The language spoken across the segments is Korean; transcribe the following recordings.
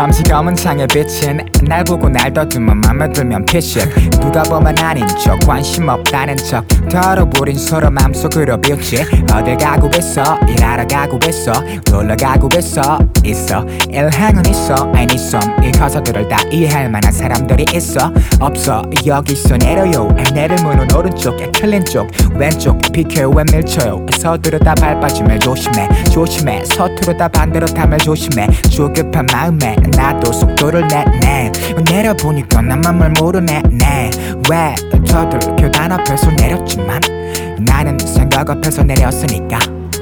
잠시 검은 창에 비친 날 보고 날 더듬어 맘에 들면 피식 누가 보면 아닌 척 관심 없다는 척 털어버린 서로 맘속으로 비웃지 어딜 가고 있어 일하러 가고 있어 놀러 가고 있어 일행은 있어 I need some 이 가사들을 다 이해할 만한 사람들이 있어 없어 여기서 내려요 내릴 문은 오른쪽 틀린 쪽 왼쪽 비켜요 왜 밀쳐요 서두르다 밟아주면 조심해 서투르다 반대로 타면 조심해 조급한 마음에 나도 속도를 내네 내려보니까 나만 뭘 모르네 왜 저들 교단 앞에서 내렸지만 나는 생각 앞에서 내렸으니까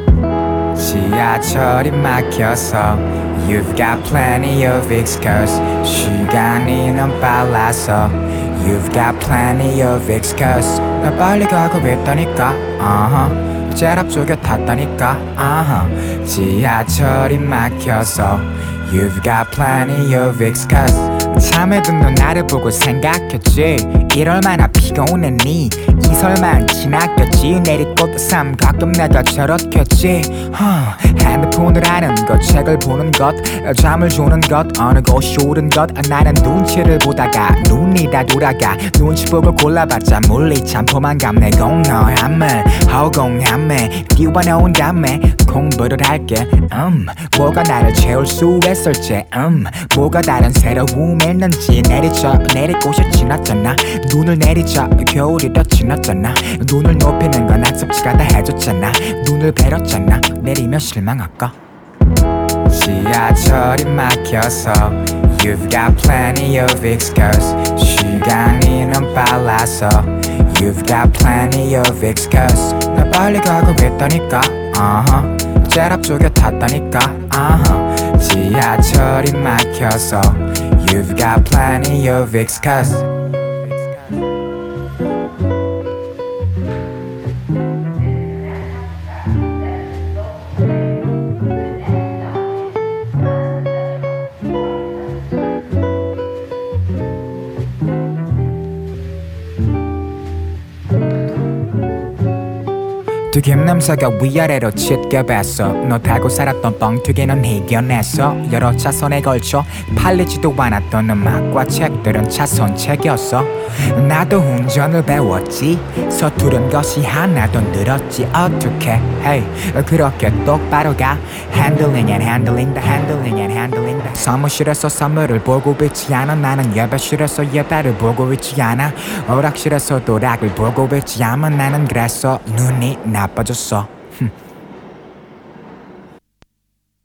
지하철이 막혀서 You've got plenty of excuse 시간이 너무 빨라서 You've got plenty of excuse 나 빨리 가고 있다니까 제일 앞쪽에 탔다니까 지하철이 막혀서 You've got plenty of excuse 잠에 든 나를 보고 생각했지 이럴만한 피곤했니 이 설만 지나겠지 내리꽂 삶 가끔 내가 저렇겠지 핸드폰을 하는 것 책을 보는 것 잠을 주는 것 어느 곳이 옳은 것 나는 눈치를 보다가 눈이 다 돌아가 눈치 보고 골라봤자 물리참 포만감내 공허함을 허공함에 띄워놓은 다음에 공부를 할게 뭐가 나를 채울 수 있을지 뭐가 다른 새로움이 있는지 내리고서 지났잖아 눈을 내리자 겨울이 더 지났잖아 눈을 높이는 건 학습지가 다 해줬잖아 눈을 베렸잖아 내리면 실망할까 지하철이 막혀서 You've got plenty of excuse 시간이 너무 빨라서 You've got plenty of excuse 나 빨리 가고 있다니까 제일 앞쪽에 탔다니까 지하철이 막혀서 You've got plenty of excuse 튀김 냄새가 위아래로 짙게 뱄어 너 타고 살았던 뻥튀기는 이겨냈어 여러 차선에 걸쳐 팔리지도 않았던 음악과 책들은 차선책이었어 나도 운전을 배웠지 서투른 것이 하나도 늘었지 어떻게 hey, 그렇게 똑바로 가 Handling and handling the 사무실에서 사무를 보고 있지 않아 나는 예배실에서 예배를 보고 있지 않아 오락실에서 도락을 보고 있지 않아 나는 그래서 눈이 나빠졌어